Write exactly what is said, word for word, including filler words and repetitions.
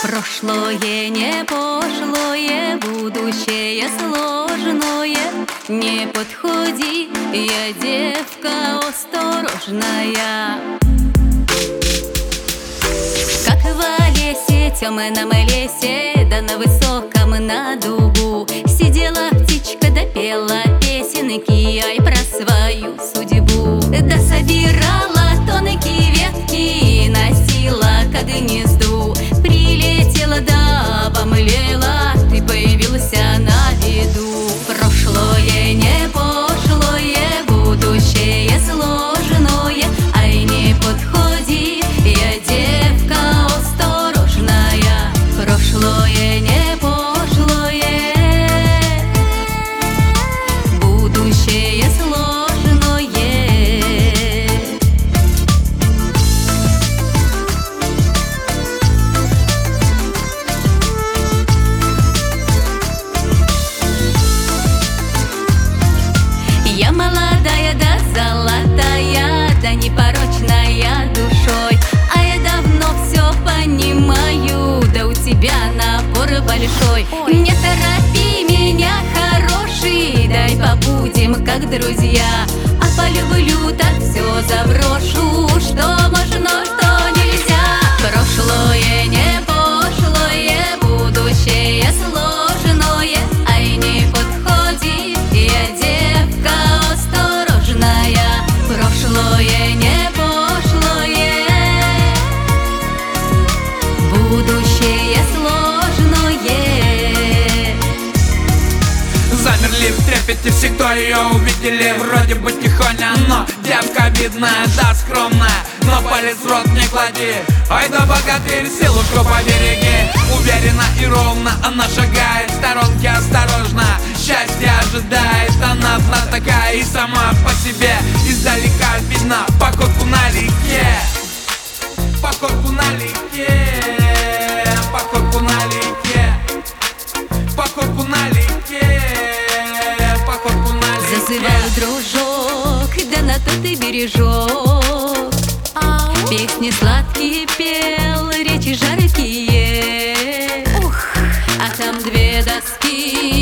Прошлое не пошлое, будущее сложное. Не подходи, я девка осторожная. Как в лесе, темном лесе, да на высоком на дубу сидела птичка, да пела песенки, ай, про свою судьбу. Да собирала тонкие ветки и носила ко гнезду. Прилетела, да обомлела, ты появился на виду. Прошлое не пошлое, будущее сложное, ай, не подходи, я девка осторожная. Прошлое не пошлое, будущее сложное. Я молодая да золотая, да непорочная душой, а я давно все понимаю, да у тебя напор большой. Не торопи меня, хороший, дай побудем как друзья, а полюблю так все заброшу, что можно, что нельзя. Прошлое не пошлое, будущее сложное, ай, не подходи, я девка осторожная. Прошлое не пошлое, будущее сложное. Замерли в трепете все, кто ее увидели. Вроде бы тихоня, но девка видная, да скромная, но палец в рот не клади. Ай да богатырь, силушку побереги. Уверенно и ровно она шагает, в сторонке осторожно, счастье ожидает. Она такая и сама по себе, издалека видно походку на реке. Походку на реке, походку на реке, походку на реке, походку на реке. Зазывал дружок, да на то ты бережок. Песни сладкие пел, речи жаркие. Ух, а там две доски,